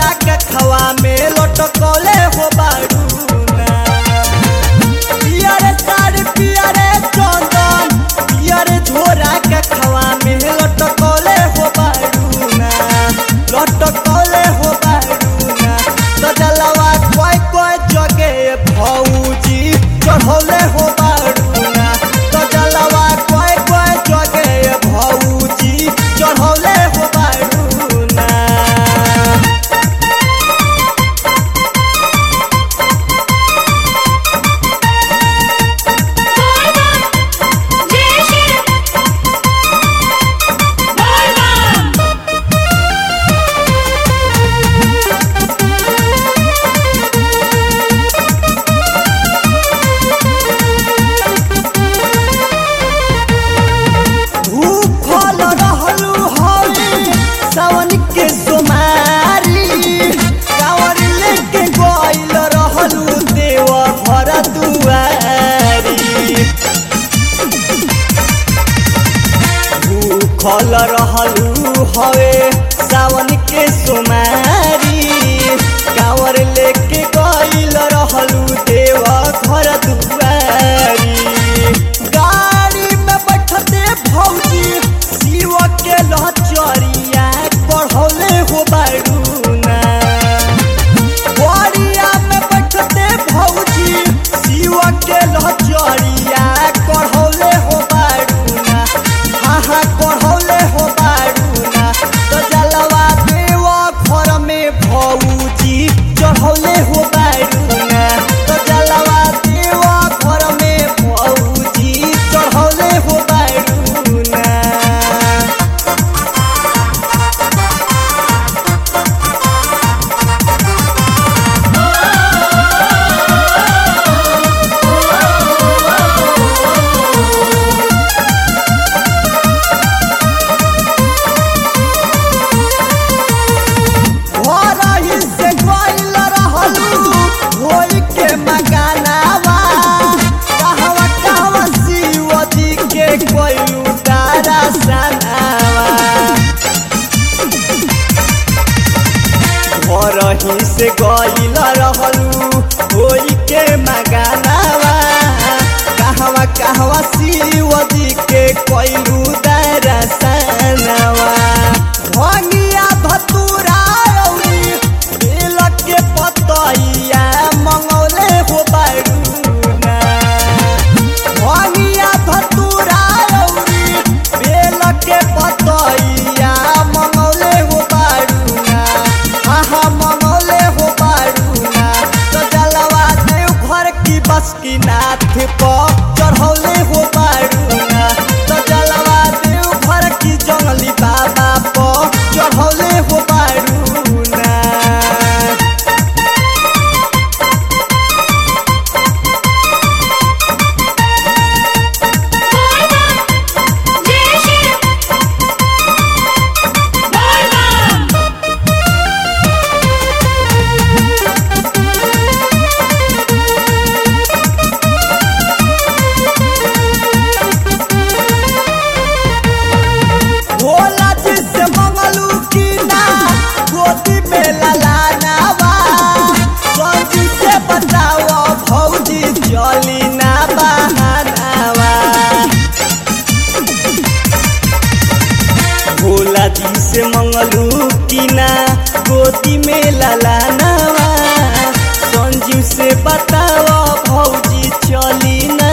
झोरा के खवा में लटकले हो बारूना पियर साड़ी पियर चंदन पियर झोरा के खवा में लटकले हो बारूना लटकले हो बारूना तो जलवा कोई कोई जगह भौजी चढ़ौले हो बारूना तो जलवा कोई कोई जगह भौजी चढ़ौले हो बारूना खल रहलू हवे सावन के सोमारी कांवर लेके गइल रहलू देव घर दुआरी गाड़ी में बैठते भौजी शिव के लहचरिया पढ़ौले हो बारूना बड़िया में बैठते भौजी शिव के लहचरिया पढ़ौले हो बारूना हाँ पढ़ौले हो बारूना तो जलवा देव घर में भौजी चढ़ौले हो बारूना तो जलवा देव घर में भौजी चढ़ौले हो बारूना रही से गइल रहलू होई के मगानावा कहवा कहवा शिव जी के कोइलू दरसनवा भंगिया धतूरा रौली बेल के पतैया मंगौले हो बारूना भंगिया धतूरा रौली बेल के पतैया मंगौले हो बारूना हाँ मंगौले हो बारूना तो जलवा देव घर की बस की नाथ पर चढ़ौले हो बारूना तो जलवा देव घर की जंगली बाबा पर चढ़ौले हो बारूना भोला जी से मंगलू की ना गोदी में ललानावा संजी से बताओ भौजी चली ना बहानावा भोला जी से मंगलू की ना गोदी में ललानावा संजी से बताओ भौजी चली ना